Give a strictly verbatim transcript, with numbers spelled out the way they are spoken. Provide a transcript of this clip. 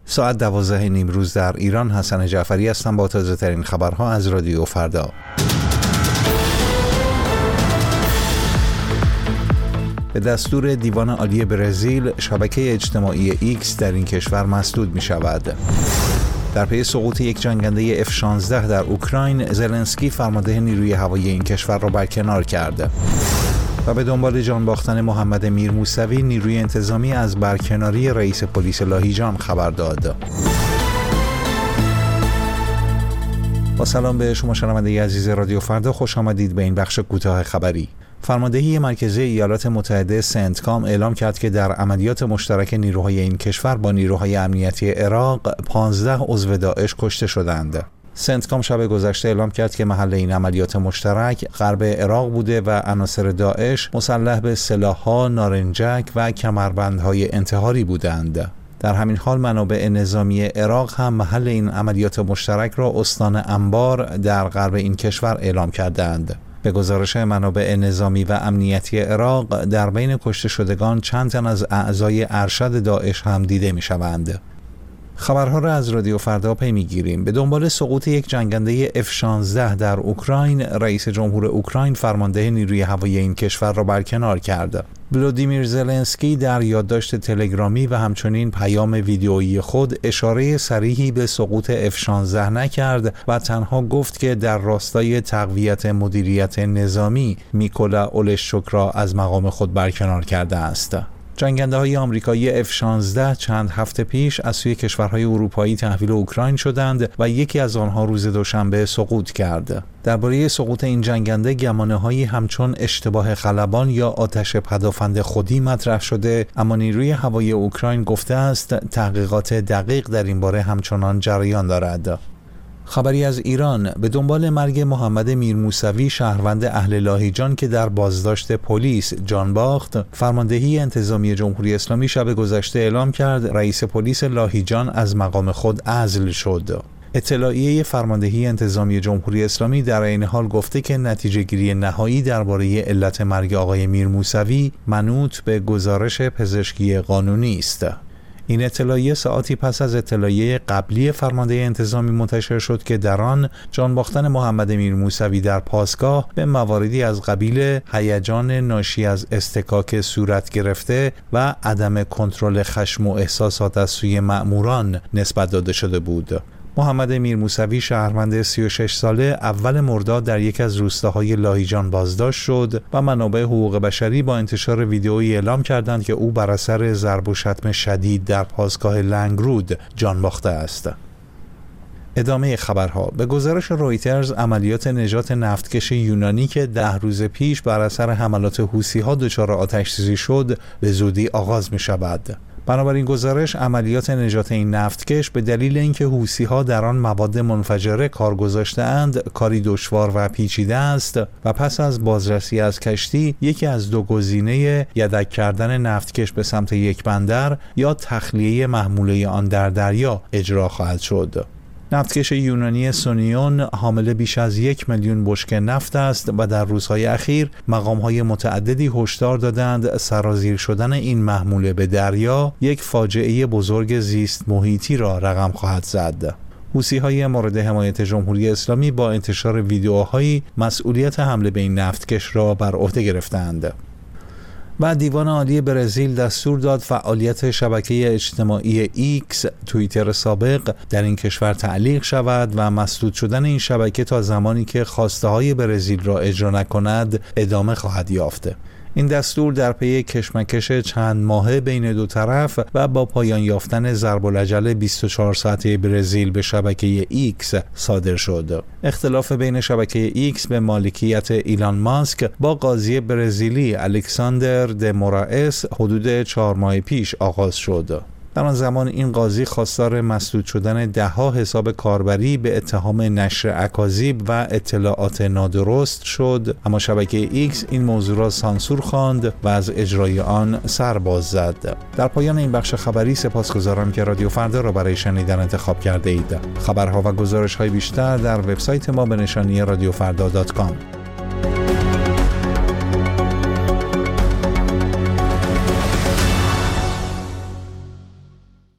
ساعت دوازده نیم روز در ایران. حسن جعفری هستم با تازه ترین خبرها از رادیو فردا. به دستور دیوان عالی برزیل، شبکه اجتماعی ایکس در این کشور مسدود می شود. در پی سقوط یک جنگنده اف شانزده در اوکراین، زلنسکی فرمانده نیروی هوایی این کشور را برکنار کرد. و به دنبال جان باختن محمد میرموسوی، نیروی انتظامی از برکناری رئیس پلیس لاهیجان خبر داد. با سلام به شما شنونده عزیز رادیو فردا، خوش آمدید به این بخش کوتاه خبری. فرماندهی مرکزی ایالات متحده سنتکام اعلام کرد که در عملیات مشترک نیروهای این کشور با نیروهای امنیتی عراق پانزده عضو داعش کشته شدند. سنتکام شب گذشته اعلام کرد که محل این عملیات مشترک غرب عراق بوده و عناصر داعش مسلح به سلاح‌ها، نارنجک و کمربندهای انتحاری بودند. در همین حال منابع نظامی عراق هم محل این عملیات مشترک را استان انبار در غرب این کشور اعلام کردند. به گزارش منابع نظامی و امنیتی عراق، در بین کشته شدگان چند تن از اعضای ارشد داعش هم دیده می شوند. خبرها را از رادیو فردا پی میگیریم. به دنبال سقوط یک جنگنده اف شانزده در اوکراین، رئیس جمهور اوکراین فرمانده نیروی هوایی این کشور را برکنار کرد. ولودیمیر زلنسکی در یادداشت تلگرامی و همچنین پیام ویدیویی خود اشاره صریحی به سقوط اف شانزده نکرد و تنها گفت که در راستای تقویت مدیریت نظامی، میکولا اولشچوک را از مقام خود برکنار کرده است. جنگنده های آمریکایی اف شانزده چند هفته پیش از سوی کشورهای اروپایی تحویل اوکراین شدند و یکی از آنها روز دوشنبه سقوط کرد. درباره سقوط این جنگنده گمانه‌هایی همچون اشتباه خلبان یا آتش پدافند خودی مطرح شده، اما نیروی هوایی اوکراین گفته است تحقیقات دقیق در این باره همچنان جریان دارد. خبری از ایران. به دنبال مرگ محمد میرموسوی، شهروند اهل لاهیجان که در بازداشت پلیس جان باخت، فرماندهی انتظامی جمهوری اسلامی شب گذشته اعلام کرد رئیس پلیس لاهیجان از مقام خود عزل شد. اطلاعیه فرماندهی انتظامی جمهوری اسلامی در این حال گفته که نتیجه گیری نهایی درباره علت مرگ آقای میرموسوی منوط به گزارش پزشکی قانونی است. این اطلاعیه ساعتی پس از اطلاعیه قبلی فرمانده انتظامی منتشر شد که در آن جان باختن محمد میرموسوی در پاسگاه به مواردی از قبیل هیجان ناشی از اصطکاک صورت گرفته و عدم کنترل خشم و احساسات از سوی مأموران نسبت داده شده بود. محمد میرموسوی، شهروند سی و شش ساله، اول مرداد در یک از روستاهای لاهیجان بازداشت شد و منابع حقوق بشری با انتشار ویدئویی اعلام کردند که او بر اثر ضرب و شتم شدید در پاسگاه لنگرود جان باخته است. ادامه خبرها. به گزارش رویترز، عملیات نجات نفتکش یونانی که ده روز پیش بر اثر حملات حوثی‌ها دچار آتش‌سوزی شد، به زودی آغاز می شود. بنابراین گزارش، عملیات نجات این نفتکش به دلیل اینکه حوثی‌ها در آن مواد منفجره کار گذاشته‌اند، کاری دشوار و پیچیده است و پس از بازرسی از کشتی، یکی از دو گزینه یدک کردن نفتکش به سمت یک بندر یا تخلیه محموله آن در دریا اجرا خواهد شد. نفتکش یونانی سونیون حامل بیش از یک میلیون بشکه نفت است و در روزهای اخیر مقام‌های متعددی هشدار دادند سرازیر شدن این محموله به دریا یک فاجعه بزرگ زیست محیطی را رقم خواهد زد. حوثی‌های مورد حمایت جمهوری اسلامی با انتشار ویدئوهایی مسئولیت حمله به این نفتکش را بر عهده گرفتند. و دیوان عالی برزیل دستور داد فعالیت شبکه اجتماعی ایکس، توییتر سابق، در این کشور تعلیق شود و مسدود شدن این شبکه تا زمانی که خواسته های برزیل را اجرا نکند ادامه خواهد یافت. این دستور در پی کشمکش چند ماهه بین دو طرف و با پایان یافتن ضرب العجل بیست و چهار ساعته برزیل به شبکه ایکس صادر شد. اختلاف بین شبکه ایکس به مالکیت ایلان ماسک با قاضی برزیلی الکساندر د مورائس حدود چهار ماه پیش آغاز شد. در آن زمان این قاضی خواستار مسدود شدن ده‌ها حساب کاربری به اتهام نشر اکاذیب و اطلاعات نادرست شد، اما شبکه ایکس این موضوع را سانسور خواند و از اجرای آن سر باز زد. در پایان این بخش خبری سپاسگزارم که رادیو فردا را برای شنیدن انتخاب کرده اید. خبرها و گزارش‌های بیشتر در وبسایت ما به نشانی رادیو فردا دات کام.